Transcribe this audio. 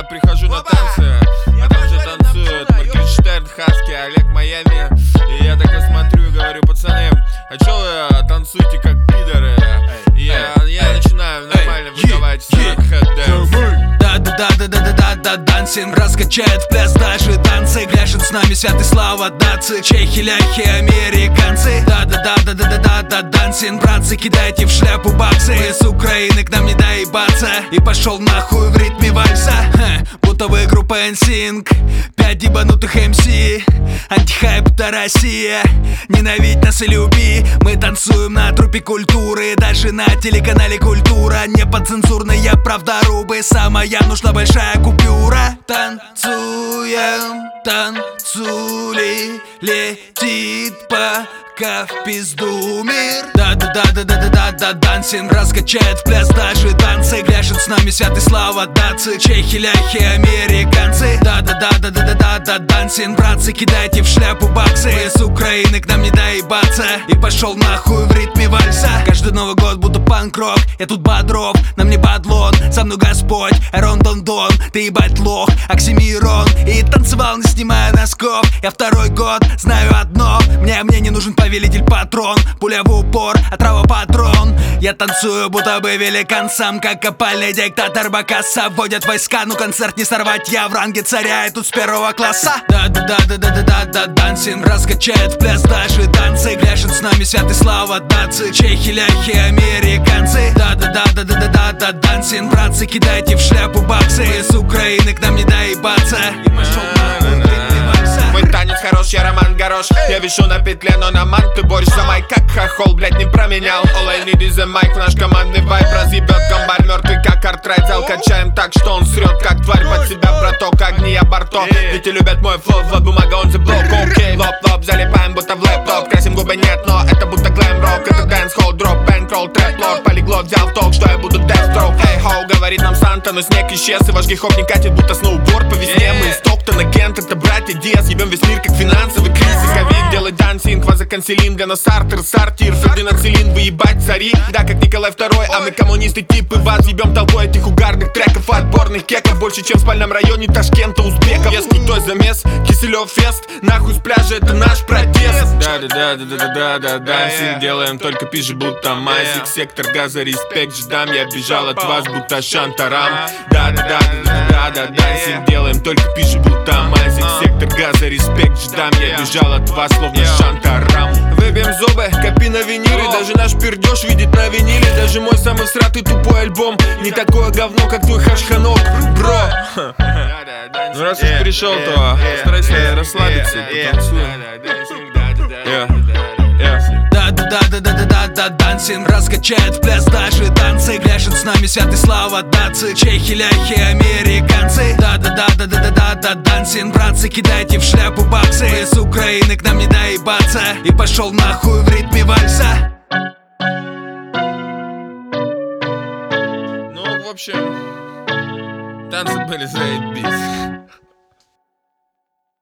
я прихожу на танцы, а там же танцуют Моргенштерн, Хаски, Олег Майами. И я такой смотрю и говорю: пацаны, а чё вы танцуете как пидоры? И я начинаю нормально выдавать хэт-дэнс. Да-да-да-да-да-да-да, дансинг раскачает в пляс даже танцы. Грешит с нами святый слава датцы, чехи, ляхи, американцы. Да-да-да-да-да-да-да, дансинг, братцы, кидайте в шляпу баксы. Мы с Украины, к нам не доебаться. И пошел нахуй в ритме вальса. Будто вы группа NSYNC, 5 ебанутых MC. Антихайп — это Россия, ненавидь нас и люби. Мы танцуем на трупе культуры, даже на телеканале Культура. Не подцензурная правдорубы, самая нужна большая купюра. Танцуем, танцули, летит пока в пизду мир. Да-да-да-да-да-да-да, дансинг раскачает в пляс даже танцы. Грешит с нами святый слава датцы, чехи, ляхи, американцы. Да-да-да-да-да-да-да, дансинг, братцы, кидайте в шляпу баксы. Мы с Украины, к нам не доебаться. И пошел нахуй в ритме вальса. Каждый Новый год буду панк-рок, я тут Бодров, на мне бадлон. Со мной Господь, Арон Дон, ты ебать лох, Оксимирон. И танцевал, не снимая носков. Я второй год знаю одно: мне не нужен повелитель патрон. Пуля в упор, отрава патрон. Я танцую, будто бы великан сам, как опальный диктатор Бакаса. Вводят войска, ну концерт не сорвать, я в ранге царя и тут с первого класса. Да-да-да-да-да-да-да, дансинг раскачает в пляс даже танцы. Грешит с нами святый слава датцы, чехи, ляхи, американцы. Да-да-да-да-да-да-да, дансинг, братцы, кидайте в шляпу баксы. Мы с Украины, к нам не доебаться. И пошел нахуй в ритме вальса. Мой танец хорош, я Роман Горош. Я вишу на петле, но на ман ты борешь за майк, как хохол, блять, не променял. All I need is a mic, наш командный вайп разъебет комбаль мертвый, как артрайт. Зал качаем так, что он срет, как тварь под себя, браток, огни, я борто. Дети любят мой флоу, вот бумага, он the block. Окей, лоп-лоп, залипаем, будто в лэптоп. Красим губы, нет, но это будто глэм-рок. Это дэнс-холл, дроп, бэнкролл, трэп-лор. Полиглот взял в толк, что я буду deathstroke. Эй, хоу, говорит нам Санта, но снег исчез. И ваш гейхоп не катит, будто сноуборд по весне. Мы из Стоктона, Кент, это братья Диас. Ебем весь мир, как финансовый кризис. Ковид, делай дансинг, вазоконсилин. Для нас артер, сортир, фердинацилин. Вы ебать цари, да, как Николай II. А мы коммунисты типы, вас ебем толпой этих угарных треков, отборных кеков. Больше, чем в спальном районе Ташкента, узбеков. Есть крутой замес, Киселев фест. Нахуй с пляжа, это наш протест. Да-да-да-да-да-да-да, дансинг делаем, только пизже, будто мазик. Сектор газа, респект, ждам, я бежал от вас, будто Шантарам. Да-да-да-да-да-да, дансинг делаем, только пизже, будто мазик. Сектор газа, респект, ждам, я бежал от вас, словно Шантарам. Выбьем зубы, копи на виниле. Даже наш пердеж видит на виниле. Даже мой самый всратый тупой альбом не такое говно, как твой хашханок, бро. Ну раз уж пришел, то старайся расслабиться и потанцуем. Да-да-да-да-да-да-да, дансинг раскачает в пляс даже танцы. Грешит с нами святый слава датцы, чехи, ляхи, американцы. Да-да-да-да-да-да-да, дансинг, братцы, кидайте в шляпу баксы. Мы с Украины, к нам не доебаться. И пошел нахуй в ритме вальса. Ну, в общем, танцы были заебись.